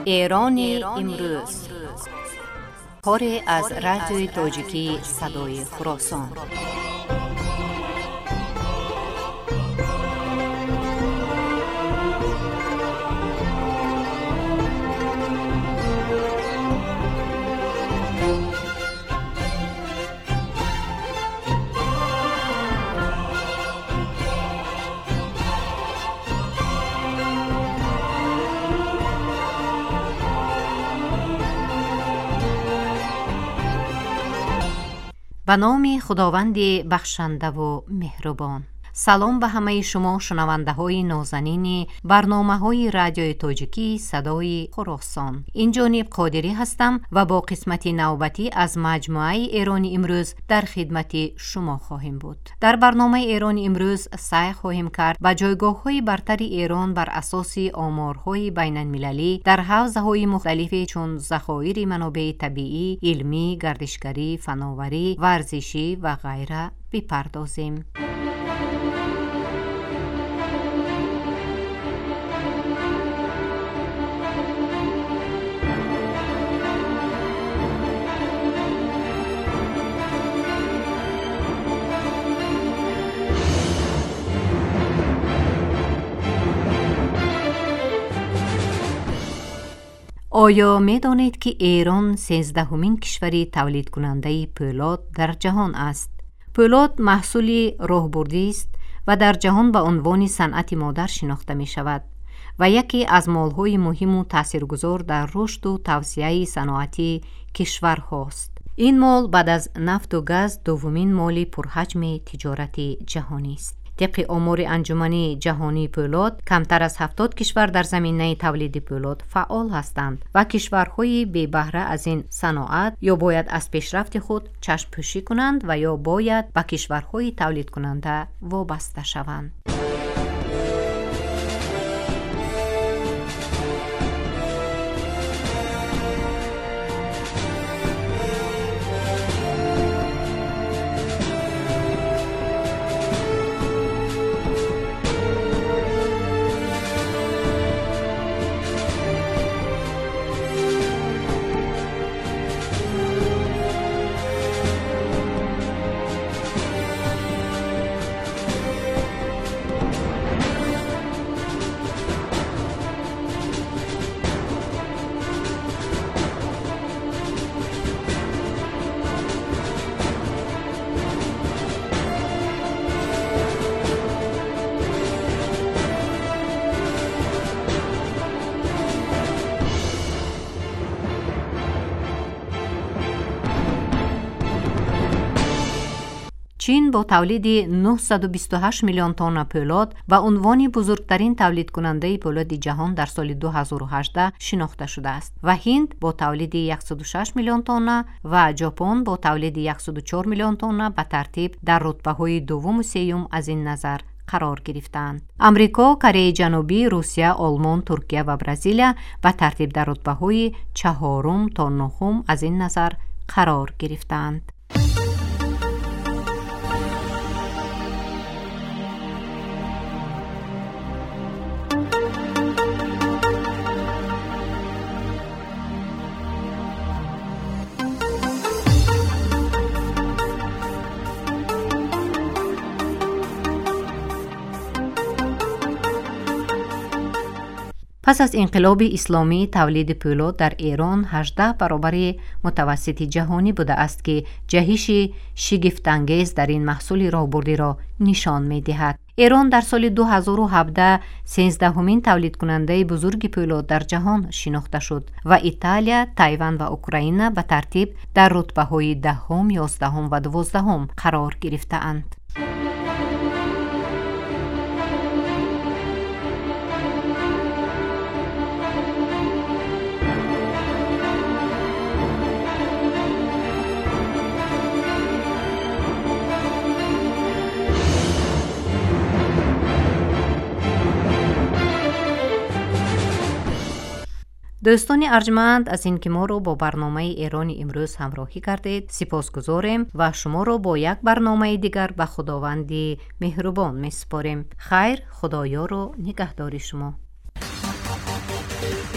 ایران امروز کاری از رادیوی تاجیکی صدای خراسان. به نام خداوند بخشنده و مهربان. سلام به همه شما شنونده های نازنین برنامه های رادیوی تاجیکی صدای خراسان. این جانب قادری هستم و با قسمت نوبتی از مجموعه ایران امروز در خدمت شما خواهیم بود. در برنامه ایران امروز سعی خواهیم کرد به جایگاه های برتر ایران بر اساس آمارهای بین المللی در حوزه های مختلفی چون ذخایر منابع طبیعی، علمی، گردشگری، فناوری، ورزشی و غیره بپردازیم. آیا می دانید که ایران 13مین کشوری تولید کننده پولاد در جهان است؟ پولاد محصولی راهبردی است و در جهان به عنوان صنعت مادر شناخته می شود و یکی از مولهای مهم و تاثیرگذار در رشد و توسعه صنعتی کشور هاست. این مول بعد از نفت و گاز دومین مول پرحجم تجارتی جهانی است. طبق آمار انجمن جهانی پولاد کمتر از 70 کشور در زمینه تولید پولاد فعال هستند و کشورهای بی بهره از این صنعت یا باید از پیشرفت خود چشم پوشی کنند و یا باید به کشورهای تولید کننده وابسته شوند. چین با تولید 928 میلیون تن پولاد به عنوان بزرگترین تولید کننده پولاد جهان در سال 2018 شناخته شده است و هند با تولید 106 میلیون تن و ژاپن با تولید 104 میلیون تن به ترتیب در رتبه‌های دوم و سوم از این نظر قرار گرفتند. امریکا، کره جنوبی، روسیه، آلمان، ترکیه و برزیل به ترتیب در رتبه‌های چهارم تا نهم از این نظر قرار گرفتند. پس از انقلاب اسلامی تولید پولاد در ایران 18 برابر متوسط جهانی بوده است که جهش شگفت‌انگیز در این محصول راهبردی را نشان می‌دهد. ایران در سال 2017 13مین تولید کننده بزرگ پولاد در جهان شناخته شد و ایتالیا، تایوان و اوکراین به ترتیب در رتبه‌های 10، 11 و 12 قرار گرفته‌اند. دوستان ارجمند از اینکه ما رو با برنامه ایران امروز همراهی کردید سپاسگزاریم و شما رو با یک برنامه دیگر به خداوند مهربان میسپاریم. خیر، خدایا رو نگهداری شما.